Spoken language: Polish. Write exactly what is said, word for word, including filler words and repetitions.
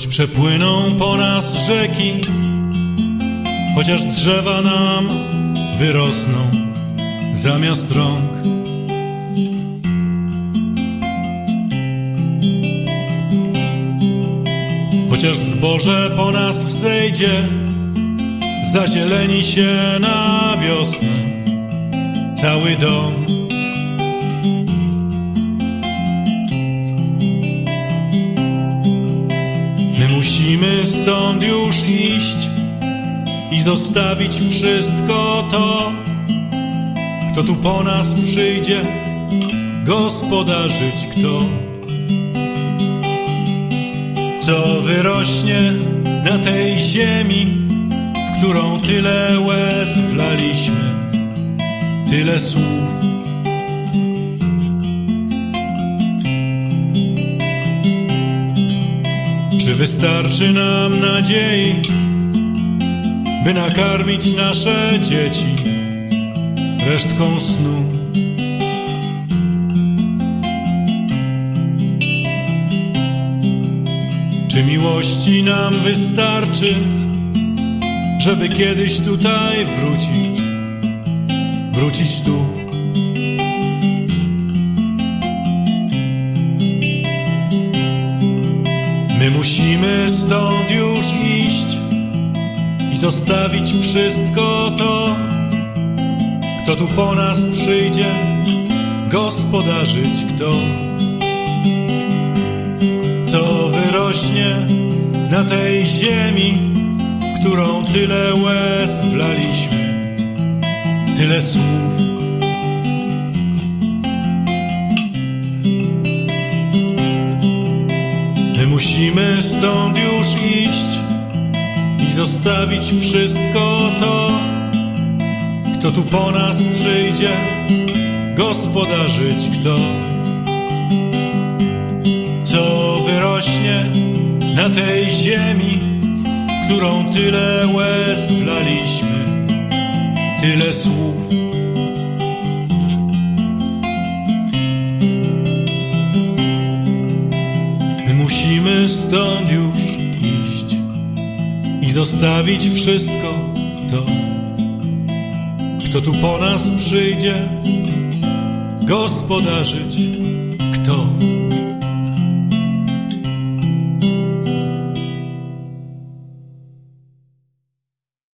Choć przepłyną po nas rzeki, chociaż drzewa nam wyrosną zamiast rąk. Chociaż zboże po nas wzejdzie, zazieleni się na wiosnę cały dom. My musimy stąd już iść i zostawić wszystko to. Kto tu po nas przyjdzie, gospodarzyć kto? Co wyrośnie na tej ziemi, w którą tyle łez wlaliśmy, tyle słów. Czy wystarczy nam nadziei, by nakarmić nasze dzieci resztką snu? Czy miłości nam wystarczy, żeby kiedyś tutaj wrócić, wrócić tu? My musimy stąd już iść i zostawić wszystko to. Kto tu po nas przyjdzie, gospodarzyć kto? Co wyrośnie na tej ziemi, w którą tyle łez wlaliśmy, tyle słów. My musimy stąd już iść i zostawić wszystko to. Kto tu po nas przyjdzie, gospodarzyć kto? Co wyrośnie na tej ziemi, w którą tyle łez wlaliśmy, tyle słów. My musimy stąd już iść i zostawić wszystko to. Kto tu po nas przyjdzie, gospodarzyć kto?